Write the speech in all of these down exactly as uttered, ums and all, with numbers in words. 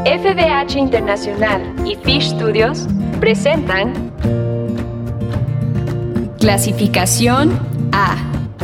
F D H Internacional y Fish Studios presentan Clasificación A.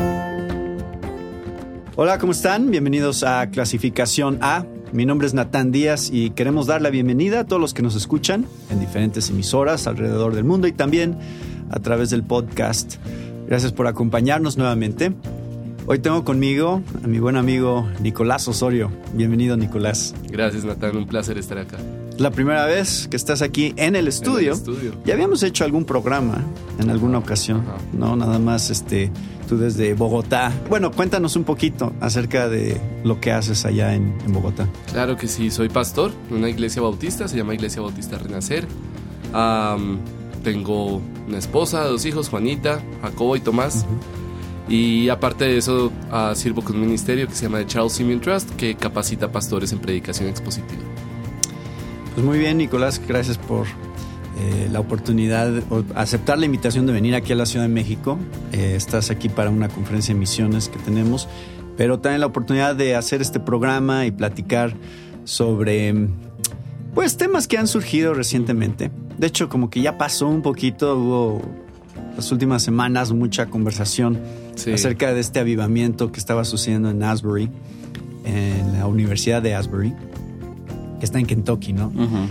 Hola, ¿cómo están? Bienvenidos a Clasificación A. Mi nombre es Natán Díaz y queremos dar la bienvenida a todos los que nos escuchan en diferentes emisoras alrededor del mundo y también a través del podcast. Gracias por acompañarnos nuevamente. Hoy tengo conmigo a mi buen amigo Nicolás Osorio. Bienvenido, Nicolás. Gracias, Natán. Un placer estar acá. La primera vez que estás aquí en el estudio. En el estudio. Ya habíamos hecho algún programa en alguna ocasión, Ajá. ¿no? Nada más este, tú desde Bogotá. Bueno, cuéntanos un poquito acerca de lo que haces allá en, en Bogotá. Claro que sí. Soy pastor en una iglesia bautista. Se llama Iglesia Bautista Renacer. Um, tengo una esposa, dos hijos, Juanita, Jacobo y Tomás. Uh-huh. Y aparte de eso, uh, sirvo con un ministerio que se llama The Charles Simeon Trust, que capacita pastores en predicación expositiva. Pues muy bien, Nicolás, gracias por eh, la oportunidad, por aceptar la invitación de venir aquí a la Ciudad de México. Eh, estás aquí para una conferencia de misiones que tenemos, pero también la oportunidad de hacer este programa y platicar sobre pues temas que han surgido recientemente. De hecho, como que ya pasó un poquito, hubo las últimas semanas mucha conversación sí. acerca de este avivamiento que estaba sucediendo en Asbury, en la Universidad de Asbury, que está en Kentucky, ¿no? Uh-huh.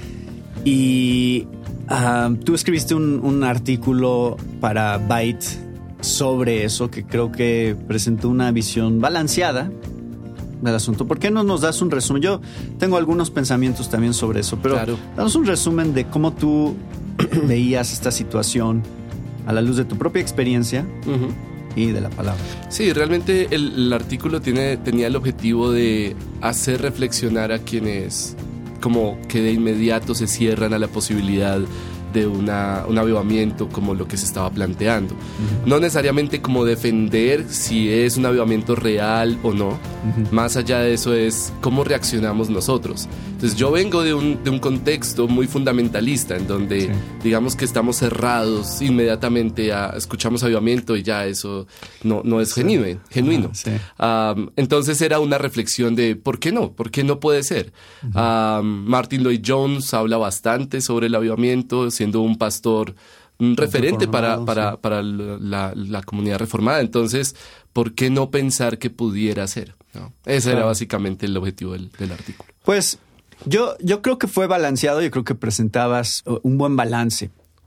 Y uh, tú escribiste un, un artículo para Byte sobre eso, que creo que presentó una visión balanceada del asunto. ¿Por qué no nos das un resumen? Yo tengo algunos pensamientos también sobre eso, pero claro. Danos un resumen de cómo tú veías esta situación a la luz de tu propia experiencia uh-huh. y de la palabra. Sí, realmente el, el artículo tiene, tenía el objetivo de hacer reflexionar a quienes como que de inmediato se cierran a la posibilidad de una, un avivamiento como lo que se estaba planteando. Uh-huh. No necesariamente como defender si es un avivamiento real o no. Uh-huh. Más allá de eso es cómo reaccionamos nosotros. Entonces yo vengo de un, de un contexto muy fundamentalista en donde sí. digamos que estamos cerrados inmediatamente a escuchamos avivamiento y ya eso no, no es sí. genuino. genuino. Uh-huh, sí. um, entonces era una reflexión de ¿por qué no? ¿Por qué no puede ser? Uh-huh. Um, Martin Lloyd Jones habla bastante sobre el avivamiento, siendo un pastor un referente para, para, sí. para la, la comunidad reformada. Entonces, ¿por qué no pensar que pudiera ser? ¿No? Ese claro. era básicamente el objetivo del, del artículo. Pues yo, yo creo que fue balanceado. Yo creo que presentabas un buen balance.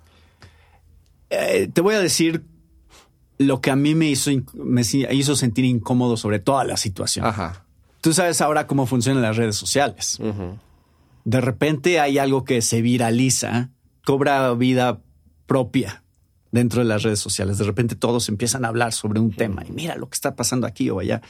Eh, te voy a decir lo que a mí me hizo, me hizo sentir incómodo sobre toda la situación. Ajá. Tú sabes ahora cómo funcionan las redes sociales. Uh-huh. De repente hay algo que se viraliza, cobra vida propia dentro de las redes sociales. De repente todos empiezan a hablar sobre un tema y mira lo que está pasando aquí o allá.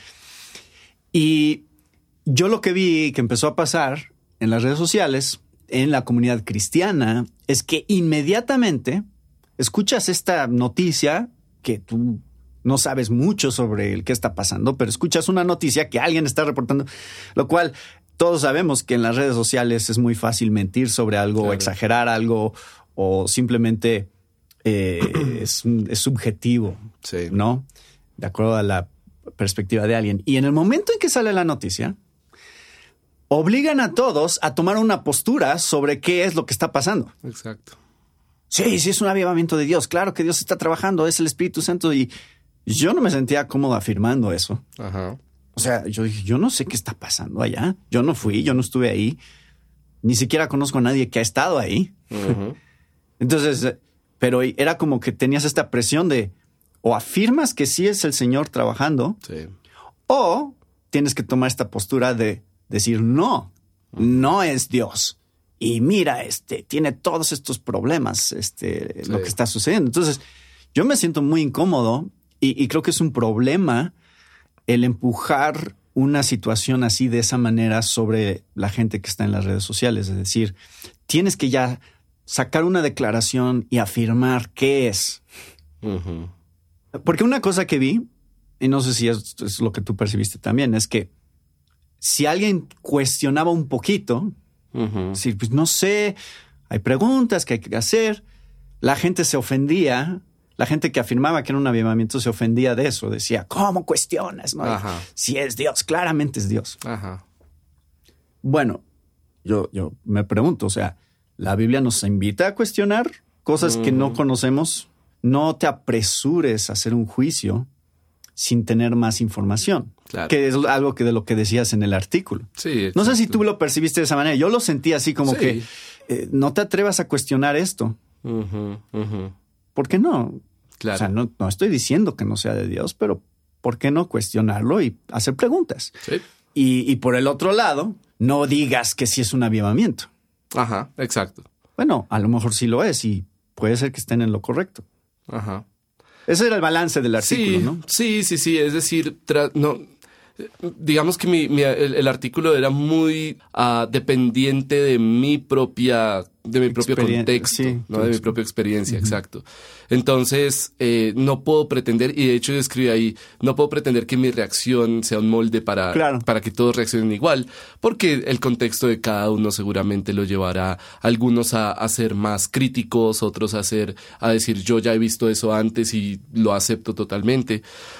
Y yo lo que vi que empezó a pasar en las redes sociales, en la comunidad cristiana, es que inmediatamente escuchas esta noticia que tú no sabes mucho sobre el qué está pasando, pero escuchas una noticia que alguien está reportando, lo cual todos sabemos que en las redes sociales es muy fácil mentir sobre algo claro. o exagerar algo o simplemente eh, es, es subjetivo, sí. ¿no? De acuerdo a la perspectiva de alguien. Y en el momento en que sale la noticia, obligan a todos a tomar una postura sobre qué es lo que está pasando. Exacto. Sí, sí, es un avivamiento de Dios. Claro que Dios está trabajando, es el Espíritu Santo. Y yo no me sentía cómodo afirmando eso. Ajá. O sea, yo dije, yo no sé qué está pasando allá. Yo no fui, yo no estuve ahí. Ni siquiera conozco a nadie que ha estado ahí. Uh-huh. Entonces, pero era como que tenías esta presión de o afirmas que sí es el Señor trabajando sí. o tienes que tomar esta postura de decir no, uh-huh. no es Dios. Y mira, este tiene todos estos problemas, este, sí. lo que está sucediendo. Entonces, yo me siento muy incómodo y, y creo que es un problema el empujar una situación así de esa manera sobre la gente que está en las redes sociales. Es decir, tienes que ya sacar una declaración y afirmar qué es. Uh-huh. Porque una cosa que vi, y no sé si es, es lo que tú percibiste también, es que si alguien cuestionaba un poquito, uh-huh. decir, pues no sé, hay preguntas que hay que hacer, la gente se ofendía. La gente que afirmaba que era un avivamiento se ofendía de eso. Decía, ¿cómo cuestionas? ¿No? Ajá. Si es Dios, claramente es Dios. Ajá. Bueno, yo, yo me pregunto, o sea, la Biblia nos invita a cuestionar cosas uh-huh. que no conocemos. No te apresures a hacer un juicio sin tener más información. Claro. Que es algo que de lo que decías en el artículo. Sí, no sé si tú lo percibiste de esa manera. Yo lo sentí así como sí. que eh, no te atrevas a cuestionar esto. Uh-huh, uh-huh. ¿Por qué no? Claro. O sea, no, no estoy diciendo que no sea de Dios, pero ¿por qué no cuestionarlo y hacer preguntas? Sí. Y, y por el otro lado, no digas que sí es un avivamiento. Ajá, exacto. Bueno, a lo mejor sí lo es y puede ser que estén en lo correcto. Ajá. Ese era el balance del artículo, sí, ¿no? Sí, sí, sí. Es decir, tra- no, digamos que mi, mi, el, el artículo era muy uh, dependiente de mi propia, de mi propio Experien- contexto, sí, ¿no? De mi propia experiencia, uh-huh. exacto. Entonces, eh, no puedo pretender, y de hecho yo escribí ahí, no puedo pretender que mi reacción sea un molde para, claro. para que todos reaccionen igual, porque el contexto de cada uno seguramente lo llevará a algunos a, a ser más críticos, otros a ser, a decir yo ya he visto eso antes y lo acepto totalmente.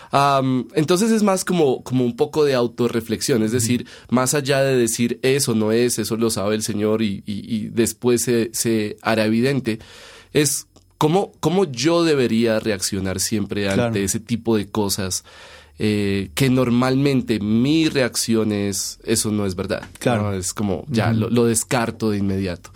Um, entonces es más como, como un poco de autorreflexión, es decir, uh-huh. más allá de decir eso no es, eso lo sabe el Señor y, y, y después se, se hará evidente, es cómo, cómo yo debería reaccionar siempre ante claro. ese tipo de cosas. Eh, que normalmente mi reacción es, eso no es verdad. Claro. ¿no? Es como, ya, uh-huh. lo, lo descarto de inmediato.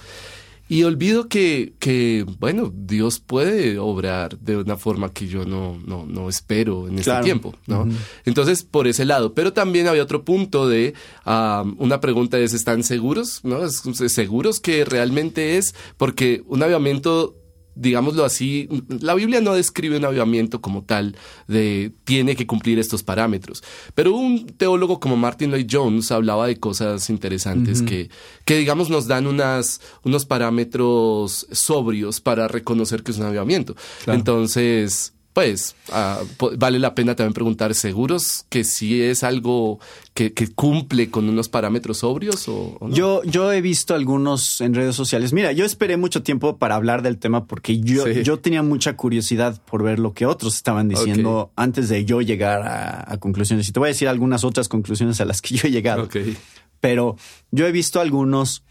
Y olvido que, que, bueno, Dios puede obrar de una forma que yo no, no, no espero en este claro. tiempo, ¿no? Uh-huh. Entonces, por ese lado. Pero también había otro punto de, um, una pregunta es, ¿están seguros? ¿No? ¿Seguros que realmente es? Porque un avivamiento, digámoslo así, la Biblia no describe un avivamiento como tal de tiene que cumplir estos parámetros. Pero un teólogo como Martin Lloyd-Jones hablaba de cosas interesantes uh-huh. que, que, digamos, nos dan unas, unos parámetros sobrios para reconocer que es un avivamiento. Claro. Entonces, pues, uh, vale la pena también preguntar, ¿seguros que sí es algo que, que cumple con unos parámetros sobrios o, o no? Yo, yo he visto algunos en redes sociales. Mira, yo esperé mucho tiempo para hablar del tema porque yo, sí. yo tenía mucha curiosidad por ver lo que otros estaban diciendo okay. antes de yo llegar a, a conclusiones. Y te voy a decir algunas otras conclusiones a las que yo he llegado. Okay. Pero yo he visto algunos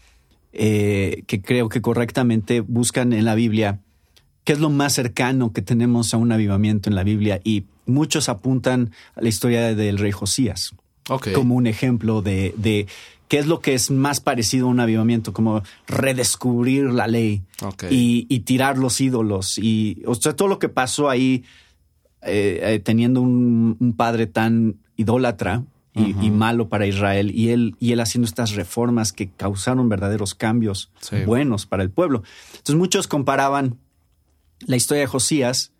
eh, que creo que correctamente buscan en la Biblia qué es lo más cercano que tenemos a un avivamiento en la Biblia, y muchos apuntan a la historia del rey Josías okay. como un ejemplo de, de qué es lo que es más parecido a un avivamiento, como redescubrir la ley okay. y, y tirar los ídolos. Y, o sea, todo lo que pasó ahí eh, eh, teniendo un, un padre tan idólatra y, uh-huh. y malo para Israel, y él, y él haciendo estas reformas que causaron verdaderos cambios sí. buenos para el pueblo. Entonces muchos comparaban la historia de Josías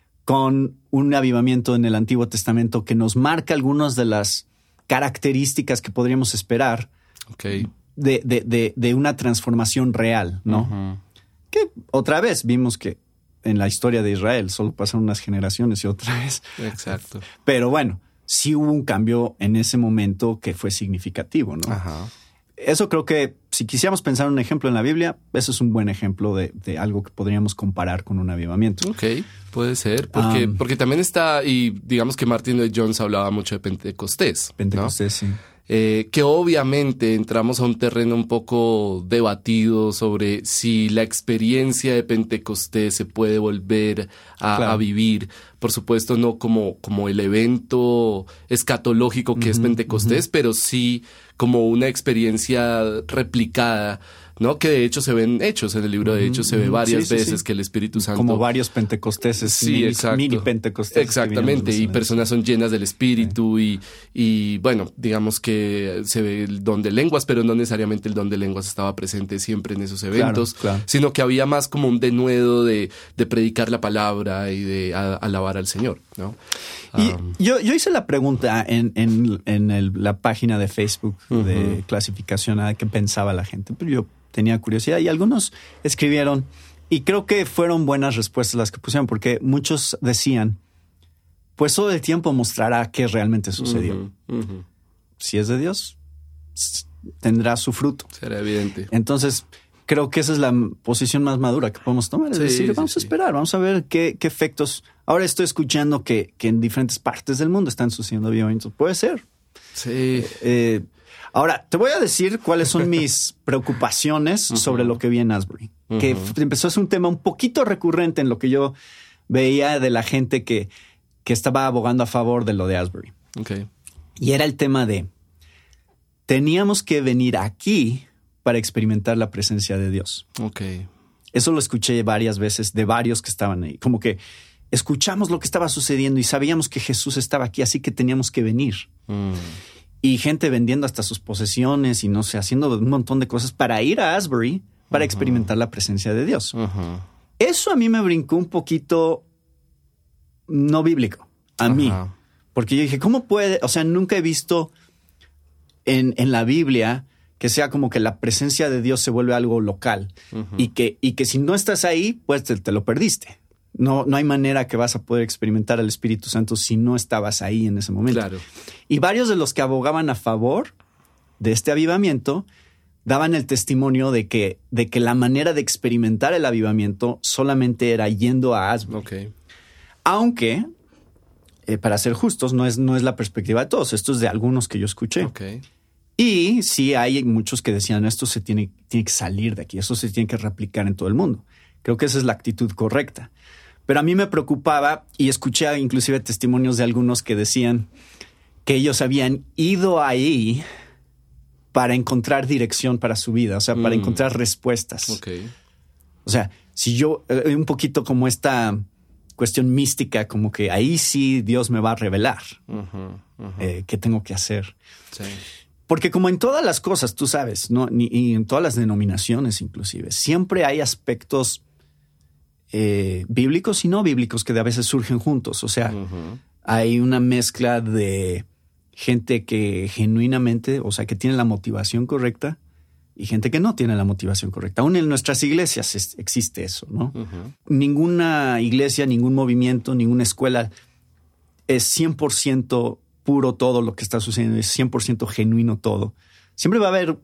con un avivamiento en el Antiguo Testamento que nos marca algunas de las características que podríamos esperar okay. de, de, de, de una transformación real, ¿no? Uh-huh. Que otra vez vimos que en la historia de Israel solo pasaron unas generaciones y otra vez. Exacto. Pero bueno, sí hubo un cambio en ese momento que fue significativo, ¿no? Ajá. Eso creo que si quisiéramos pensar un ejemplo en la Biblia, eso es un buen ejemplo de, de algo que podríamos comparar con un avivamiento. Ok, puede ser. Porque, um, porque también está, y digamos que Martin Lloyd-Jones hablaba mucho de Pentecostés. Pentecostés, ¿no? sí. Eh, que obviamente entramos a un terreno un poco debatido sobre si la experiencia de Pentecostés se puede volver a, claro. a vivir. Por supuesto, no como, como el evento escatológico que uh-huh, es Pentecostés, uh-huh. pero sí como una experiencia replicada, ¿no? Que de hecho se ven hechos en el libro de Hechos, se ve varias sí, sí, veces sí. que el Espíritu Santo... Como varios pentecosteses, sí, mini, exacto. mini pentecosteses. Exactamente, y personas son llenas del Espíritu sí. y, y bueno, digamos que se ve el don de lenguas, pero no necesariamente el don de lenguas estaba presente siempre en esos eventos, claro, claro. sino que había más como un denuedo de, de predicar la palabra y de a, alabar al Señor, ¿no? Y um, yo, yo hice la pregunta en, en, en el, la página de Facebook uh-huh. de clasificación a qué pensaba la gente, pero yo tenía curiosidad y algunos escribieron, y creo que fueron buenas respuestas las que pusieron, porque muchos decían, pues todo el tiempo mostrará qué realmente sucedió. Uh-huh, uh-huh. Si es de Dios, tendrá su fruto. Será evidente. Entonces, creo que esa es la posición más madura que podemos tomar. Es sí, decir, vamos sí, a esperar, sí. vamos a ver qué, qué efectos. Ahora estoy escuchando que, que en diferentes partes del mundo están sucediendo avivamientos. Puede ser. Sí. Eh, ahora, te voy a decir cuáles son mis preocupaciones uh-huh. sobre lo que vi en Asbury. Uh-huh. Que f- empezó a ser un tema un poquito recurrente en lo que yo veía de la gente que, que estaba abogando a favor de lo de Asbury. Okay. Y era el tema de, teníamos que venir aquí para experimentar la presencia de Dios. Okay. Eso lo escuché varias veces de varios que estaban ahí. Como que escuchamos lo que estaba sucediendo y sabíamos que Jesús estaba aquí, así que teníamos que venir. Mm. Y gente vendiendo hasta sus posesiones y no sé, haciendo un montón de cosas para ir a Asbury para uh-huh. experimentar la presencia de Dios. Uh-huh. Eso a mí me brincó un poquito no bíblico, a uh-huh. mí. Porque yo dije, ¿cómo puede? O sea, nunca he visto en, en la Biblia que sea como que la presencia de Dios se vuelve algo local uh-huh. y, que, y que si no estás ahí, pues te, te lo perdiste. No, no hay manera que vas a poder experimentar al Espíritu Santo si no estabas ahí en ese momento. Claro. Y varios de los que abogaban a favor de este avivamiento daban el testimonio de que, de que la manera de experimentar el avivamiento solamente era yendo a Asbury. Okay. Aunque, eh, para ser justos, no es, no es la perspectiva de todos. Esto es de algunos que yo escuché. Okay. Y sí hay muchos que decían esto se tiene, tiene que salir de aquí, eso se tiene que replicar en todo el mundo. Creo que esa es la actitud correcta. Pero a mí me preocupaba y escuché inclusive testimonios de algunos que decían que ellos habían ido ahí para encontrar dirección para su vida, o sea, para mm. encontrar respuestas. Okay. O sea, si yo, eh, un poquito como esta cuestión mística, como que ahí sí Dios me va a revelar uh-huh, uh-huh. Eh, qué tengo que hacer. Sí. Porque como en todas las cosas, tú sabes, ¿no? Ni, y en todas las denominaciones inclusive, siempre hay aspectos eh, bíblicos y no bíblicos que a veces surgen juntos. O sea, uh-huh. hay una mezcla de gente que genuinamente, o sea, que tiene la motivación correcta y gente que no tiene la motivación correcta. Aún en nuestras iglesias es, existe eso, ¿no? Uh-huh. Ninguna iglesia, ningún movimiento, ninguna escuela es cien por ciento puro todo lo que está sucediendo, es cien por ciento genuino todo. Siempre va a haber,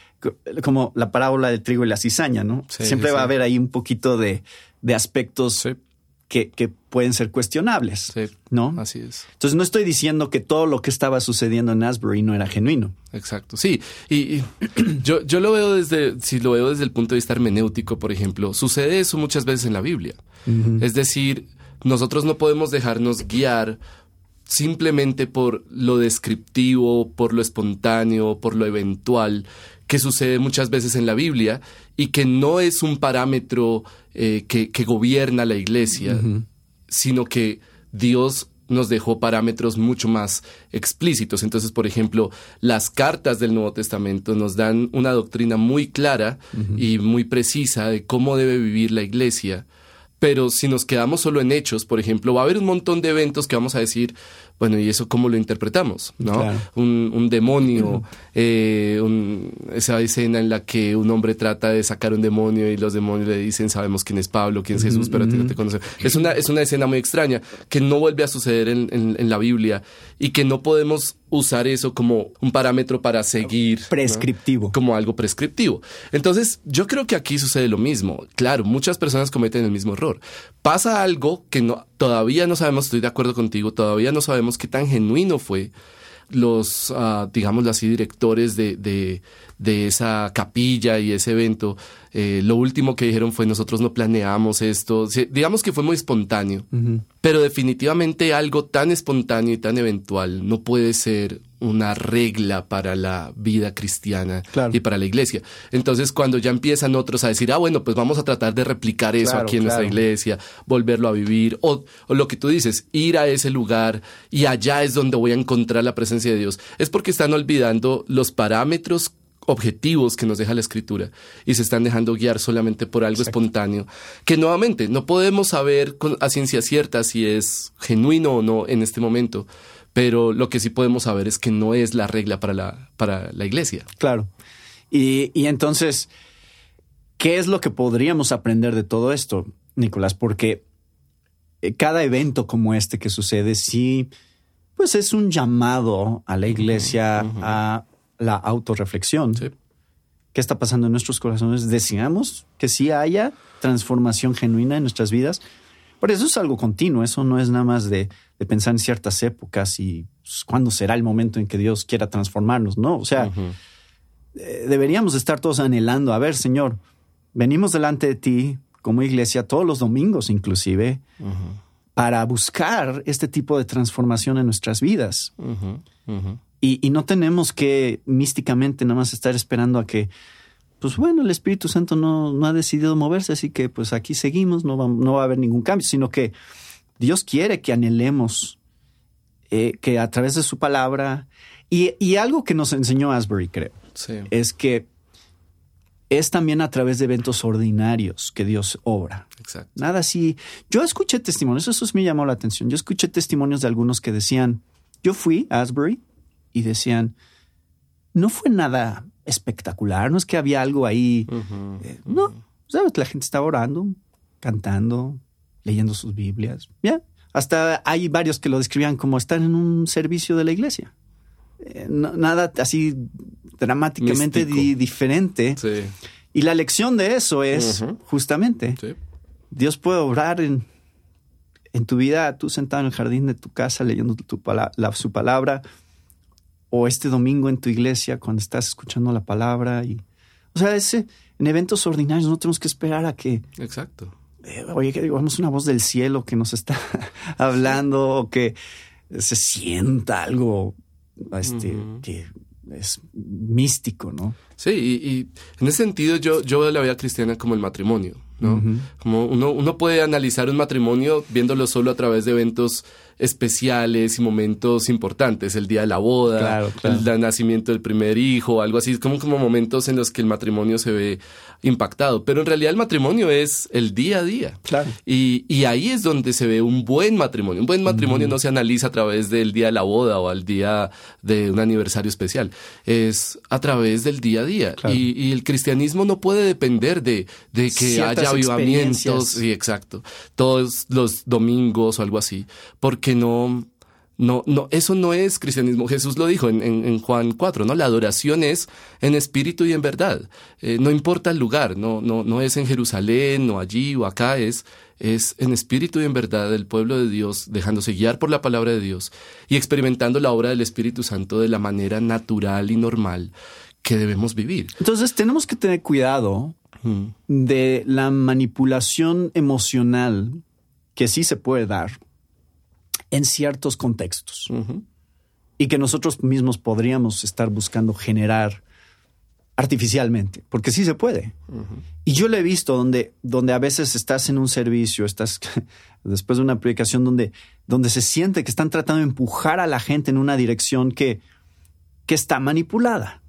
como la parábola del trigo y la cizaña, ¿no? Sí, Siempre sí, va sí. a haber ahí un poquito de, de aspectos sí. que, que pueden ser cuestionables, sí, ¿no? Así es. Entonces no estoy diciendo que todo lo que estaba sucediendo en Asbury no era genuino. Exacto, sí. Y, y yo, yo lo veo desde, si lo veo desde el punto de vista hermenéutico, por ejemplo, sucede eso muchas veces en la Biblia. Uh-huh. Es decir, nosotros no podemos dejarnos guiar simplemente por lo descriptivo, por lo espontáneo, por lo eventual, que sucede muchas veces en la Biblia y que no es un parámetro eh, que, que gobierna la iglesia, uh-huh. sino que Dios nos dejó parámetros mucho más explícitos. Entonces, por ejemplo, las cartas del Nuevo Testamento nos dan una doctrina muy clara uh-huh. y muy precisa de cómo debe vivir la iglesia. Pero si nos quedamos solo en hechos, por ejemplo, va a haber un montón de eventos que vamos a decir, bueno, ¿y eso cómo lo interpretamos? ¿No? Claro. Un, un demonio, eh, un, esa escena en la que un hombre trata de sacar un demonio y los demonios le dicen, sabemos quién es Pablo, quién es Jesús, pero a ti no te conocemos. Es una, es una escena muy extraña que no vuelve a suceder en, en, en la Biblia y que no podemos usar eso como un parámetro para seguir. Prescriptivo. ¿no? Como algo prescriptivo. Entonces, yo creo que aquí sucede lo mismo. Claro, muchas personas cometen el mismo error. Pasa algo que no, todavía no sabemos, estoy de acuerdo contigo, todavía no sabemos qué tan genuino fue. Los, uh, digámoslo así, directores de, de, de esa capilla y ese evento, eh, lo último que dijeron fue nosotros no planeamos esto. Sí, digamos que fue muy espontáneo, uh-huh. pero definitivamente algo tan espontáneo y tan eventual no puede ser una regla para la vida cristiana claro. y para la iglesia. Entonces, cuando ya empiezan otros a decir, ah, bueno, pues vamos a tratar de replicar eso claro, aquí en claro. nuestra iglesia, volverlo a vivir, o, o lo que tú dices, ir a ese lugar y allá es donde voy a encontrar la presencia de Dios, es porque están olvidando los parámetros objetivos que nos deja la Escritura y se están dejando guiar solamente por algo Exacto. espontáneo, que nuevamente no podemos saber con, a ciencia cierta si es genuino o no en este momento. Pero lo que sí podemos saber es que no es la regla para la, para la iglesia. Claro. Y, y entonces, ¿qué es lo que podríamos aprender de todo esto, Nicolás? Porque cada evento como este que sucede, sí, pues es un llamado a la iglesia uh-huh, uh-huh. a la autorreflexión. Sí. ¿Qué está pasando en nuestros corazones? Deseamos que sí haya transformación genuina en nuestras vidas. Pero eso es algo continuo, eso no es nada más de, de pensar en ciertas épocas y pues, ¿cuándo será el momento en que Dios quiera transformarnos? No, o sea, uh-huh. eh, deberíamos estar todos anhelando, a ver, Señor, venimos delante de ti como iglesia todos los domingos inclusive, uh-huh. para buscar este tipo de transformación en nuestras vidas. Uh-huh. Uh-huh. Y, y no tenemos que místicamente nada más estar esperando a que, pues bueno, el Espíritu Santo no, no ha decidido moverse, así que pues aquí seguimos, no va, no va a haber ningún cambio, sino que Dios quiere que anhelemos eh, que a través de su palabra, y, y algo que nos enseñó Asbury, creo, sí. es que es también a través de eventos ordinarios que Dios obra. Exacto. Nada así. Yo escuché testimonios, eso me llamó la atención. Yo escuché testimonios de algunos que decían, yo fui a Asbury y decían, no fue nada espectacular, no es que había algo ahí. Uh-huh, eh, uh-huh. No, ¿sabes? La gente estaba orando, cantando, leyendo sus Biblias. Ya. Yeah. Hasta hay varios que lo describían como estar en un servicio de la iglesia. Eh, no, nada así dramáticamente di- diferente. Sí. Y la lección de eso es uh-huh. justamente sí. Dios puede obrar en, en tu vida, tú sentado en el jardín de tu casa leyendo tu pala- la, su palabra, o este domingo en tu iglesia cuando estás escuchando la palabra. Y, o sea, ese, en eventos ordinarios no tenemos que esperar a que... Exacto. Eh, oye, que digamos una voz del cielo que nos está hablando o que se sienta algo este, uh-huh. que es místico, ¿no? Sí, y, y en ese sentido yo, yo veo la vida cristiana como el matrimonio, ¿no? Uh-huh. Como uno, uno puede analizar un matrimonio viéndolo solo a través de eventos especiales y momentos importantes, el día de la boda, claro, claro. el nacimiento del primer hijo, algo así, como, como momentos en los que el matrimonio se ve impactado, pero en realidad el matrimonio es el día a día. Claro. Y, y ahí es donde se ve un buen matrimonio. Un buen matrimonio uh-huh. no se analiza a través del día de la boda o al día de un aniversario especial, es a través del día a día. Claro. Y, y el cristianismo no puede depender de, de que Ciertas haya avivamientos, sí, exacto, todos los domingos o algo así, porque no... No, no, eso no es cristianismo. Jesús lo dijo en, en, en Juan cuatro, ¿no? La adoración es en espíritu y en verdad. Eh, no importa el lugar, no, no, no es en Jerusalén o allí o acá, es, es en espíritu y en verdad el pueblo de Dios dejándose guiar por la palabra de Dios y experimentando la obra del Espíritu Santo de la manera natural y normal que debemos vivir. Entonces tenemos que tener cuidado hmm. de la manipulación emocional que sí se puede dar en ciertos contextos uh-huh. y que nosotros mismos podríamos estar buscando generar artificialmente, porque sí se puede. Uh-huh. Y yo lo he visto donde, donde a veces estás en un servicio, estás después de una predicación donde, donde se siente que están tratando de empujar a la gente en una dirección que, que está manipulada.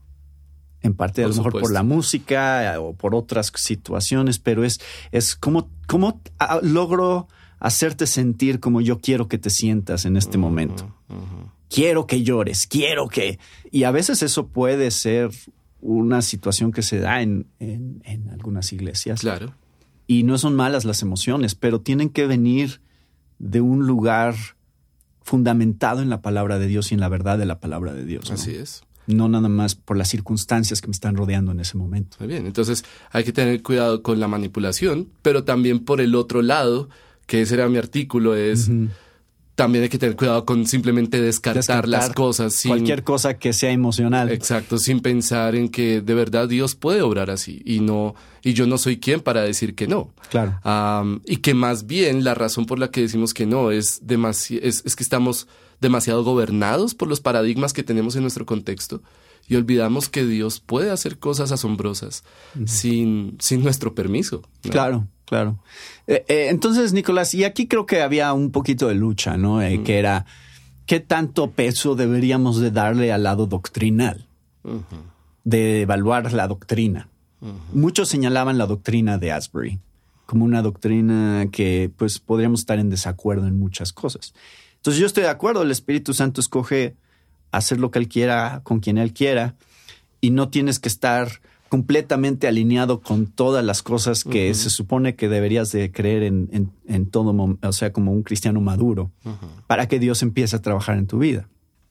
En parte, a lo mejor por la música o por otras situaciones, pero es, es como, como logro hacerte sentir como yo quiero que te sientas en este uh-huh, momento. Uh-huh. Quiero que llores, quiero que... Y a veces eso puede ser una situación que se da en, en, en algunas iglesias. Claro. Y no son malas las emociones, pero tienen que venir de un lugar fundamentado en la palabra de Dios y en la verdad de la palabra de Dios, ¿no? Así es. No nada más por las circunstancias que me están rodeando en ese momento. Muy bien, entonces hay que tener cuidado con la manipulación, pero también por el otro lado, que ese era mi artículo, es uh-huh. también hay que tener cuidado con simplemente descartar, descartar las cosas. Sin, cualquier cosa que sea emocional. Exacto, sin pensar en que de verdad Dios puede obrar así y no y yo no soy quien para decir que no. Claro. Um, y que más bien la razón por la que decimos que no es, demasi- es, es que estamos demasiado gobernados por los paradigmas que tenemos en nuestro contexto y olvidamos que Dios puede hacer cosas asombrosas uh-huh. sin, sin nuestro permiso, ¿no? Claro. Claro. Eh, eh, entonces, Nicolás, y aquí creo que había un poquito de lucha, ¿no? Eh, uh-huh. Que era, ¿qué tanto peso deberíamos de darle al lado doctrinal? Uh-huh. De evaluar la doctrina. Uh-huh. Muchos señalaban la doctrina de Asbury como una doctrina que, pues, podríamos estar en desacuerdo en muchas cosas. Entonces, yo estoy de acuerdo. El Espíritu Santo escoge hacer lo que Él quiera, con quien Él quiera, y no tienes que estar completamente alineado con todas las cosas que uh-huh. se supone que deberías de creer en, en, en todo momento, o sea, como un cristiano maduro, uh-huh. para que Dios empiece a trabajar en tu vida.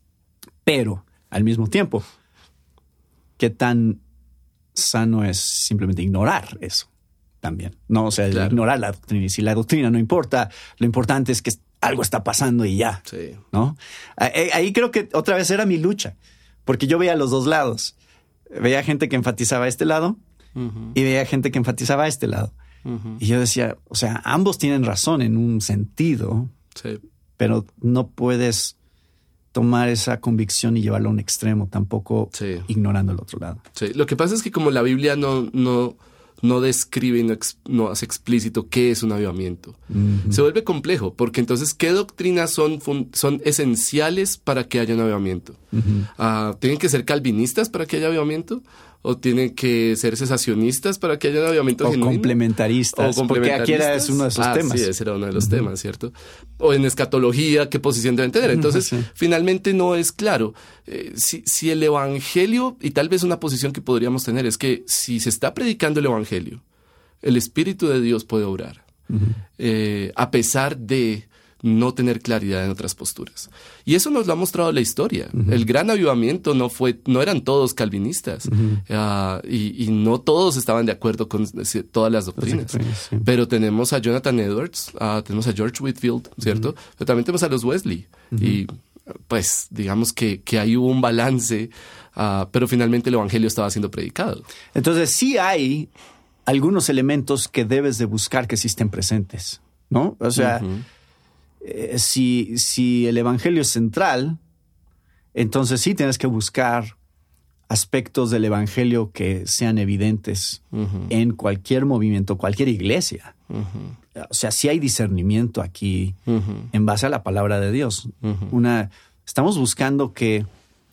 Pero, al mismo tiempo, ¿qué tan sano es simplemente ignorar eso también? No, o sea, claro. ignorar la doctrina. Y si la doctrina no importa, lo importante es que algo está pasando y ya, Sí. ¿no? Ahí, ahí creo que otra vez era mi lucha, porque yo veía los dos lados. Veía gente que enfatizaba este lado uh-huh. y veía gente que enfatizaba este lado. Uh-huh. Y yo decía, o sea, ambos tienen razón en un sentido, sí. pero no puedes tomar esa convicción y llevarlo a un extremo, tampoco sí. ignorando el otro lado. Sí. Lo que pasa es que como la Biblia no, no, no describe y no, ex, no hace explícito qué es un avivamiento, uh-huh. se vuelve complejo, porque entonces, ¿qué doctrinas son, son esenciales para que haya un avivamiento? Uh-huh. Uh, ¿Tienen que ser calvinistas para que haya avivamiento? ¿O tienen que ser cesacionistas para que haya un avivamiento o genuino? Complementaristas, o complementaristas, porque aquí era es uno de esos ah, temas. Sí, ese era uno de los uh-huh. temas, ¿cierto? O en escatología, ¿qué posición deben tener? Entonces, sí. finalmente no es claro. Eh, si, si el evangelio, y tal vez una posición que podríamos tener, es que si se está predicando el evangelio, el Espíritu de Dios puede obrar, uh-huh. eh, a pesar de no tener claridad en otras posturas. Y eso nos lo ha mostrado la historia. Uh-huh. El gran avivamiento no fue, no eran todos calvinistas, uh-huh. uh, y, y no todos estaban de acuerdo con todas las doctrinas. Sí. Pero tenemos a Jonathan Edwards, uh, tenemos a George Whitefield, ¿cierto? Uh-huh. Pero también tenemos a los Wesley. Uh-huh. Y pues digamos que, que ahí hubo un balance, uh, pero finalmente el evangelio estaba siendo predicado. Entonces sí hay algunos elementos que debes de buscar que sí estén presentes, ¿no? O sea... Uh-huh. Eh, si, si el evangelio es central, entonces sí tienes que buscar aspectos del evangelio que sean evidentes uh-huh. en cualquier movimiento, cualquier iglesia. Uh-huh. O sea, sí hay discernimiento aquí uh-huh. en base a la palabra de Dios. Uh-huh. Una, estamos buscando que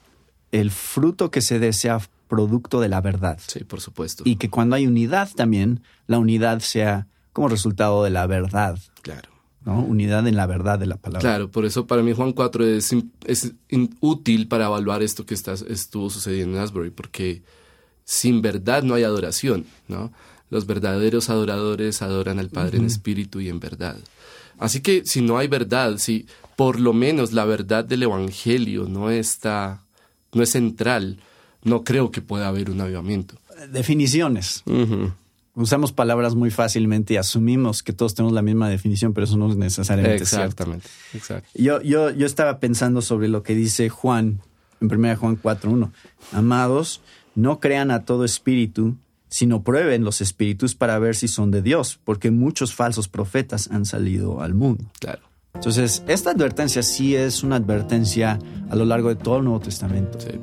el fruto que se dé sea producto de la verdad. Sí, por supuesto. Y que cuando hay unidad también, la unidad sea como resultado de la verdad. Claro. ¿No? Unidad en la verdad de la palabra. Claro, por eso para mí Juan cuatro es, es útil para evaluar esto que está, estuvo sucediendo en Asbury, porque sin verdad no hay adoración, ¿no? Los verdaderos adoradores adoran al Padre uh-huh. en espíritu y en verdad. Así que si no hay verdad, si por lo menos la verdad del evangelio no está, no es central, no creo que pueda haber un avivamiento. Definiciones. Uh-huh. Usamos palabras muy fácilmente y asumimos que todos tenemos la misma definición, pero eso no es necesariamente Exactamente, cierto. Exacto. Yo, yo, yo estaba pensando sobre lo que dice Juan, en primera Juan cuatro uno. Amados, no crean a todo espíritu, sino prueben los espíritus para ver si son de Dios, porque muchos falsos profetas han salido al mundo. Claro. Entonces, esta advertencia sí es una advertencia a lo largo de todo el Nuevo Testamento. Sí.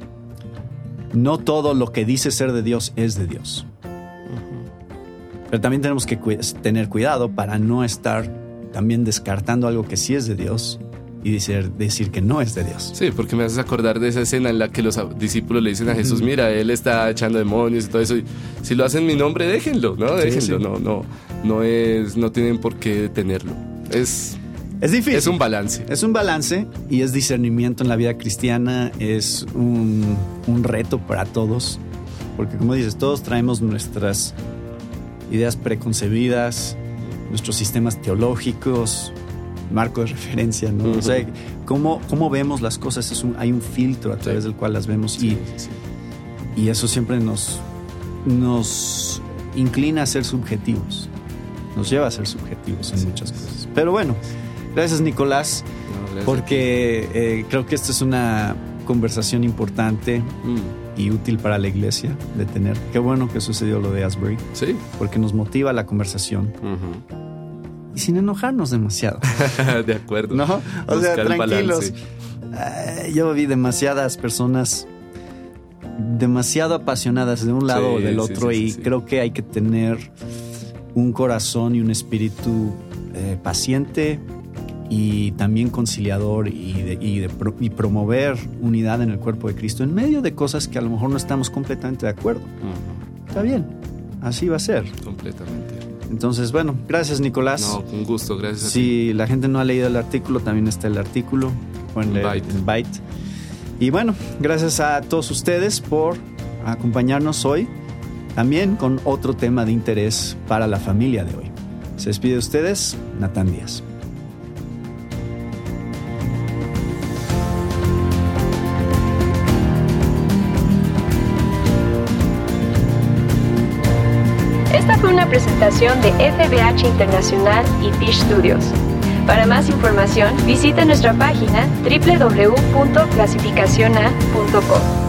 No todo lo que dice ser de Dios es de Dios. Pero también tenemos que cu- tener cuidado para no estar también descartando algo que sí es de Dios y decir, decir que no es de Dios. Sí, porque me haces acordar de esa escena en la que los discípulos le dicen a Jesús, mira, él está echando demonios y todo eso. Y si lo hacen en mi nombre, déjenlo, ¿no? Déjenlo, sí, sí. no, no, no es, no tienen por qué detenerlo. Es, es difícil. Es un balance. Es un balance y es discernimiento en la vida cristiana. Es un, un reto para todos. Porque como dices, todos traemos nuestras ideas preconcebidas, nuestros sistemas teológicos, marco de referencia, ¿no? Uh-huh. O sea, cómo, cómo vemos las cosas, es un, hay un filtro a través sí. del cual las vemos sí, y, sí. y eso siempre nos, nos inclina a ser subjetivos, nos lleva a ser subjetivos en sí, muchas sí. cosas. Pero bueno, gracias Nicolás, no, gracias. porque eh, creo que esta es una conversación importante. Mm. y útil para la iglesia de tener. Qué bueno que sucedió lo de Asbury. Sí. Porque nos motiva la conversación. Uh-huh. Y sin enojarnos demasiado. De acuerdo. ¿No? O Buscar sea, tranquilos. Uh, yo vi demasiadas personas demasiado apasionadas de un lado sí, o del otro sí, sí, y sí, sí. creo que hay que tener un corazón y un espíritu eh, paciente y también conciliador y, de, y, de, y promover unidad en el cuerpo de Cristo en medio de cosas que a lo mejor no estamos completamente de acuerdo. Uh-huh. Está bien, así va a ser. Completamente. Entonces, bueno, gracias Nicolás. No, con gusto, gracias a si ti. La gente no ha leído el artículo, también está el artículo o en el Byte. Byte. Y bueno, gracias a todos ustedes por acompañarnos hoy, también con otro tema de interés para la familia de hoy. Se despide de ustedes, Natán Díaz. Esta fue una presentación de F B H Internacional y Fish Studios. Para más información, visita nuestra página doble u doble u doble u punto clasificaciona punto com.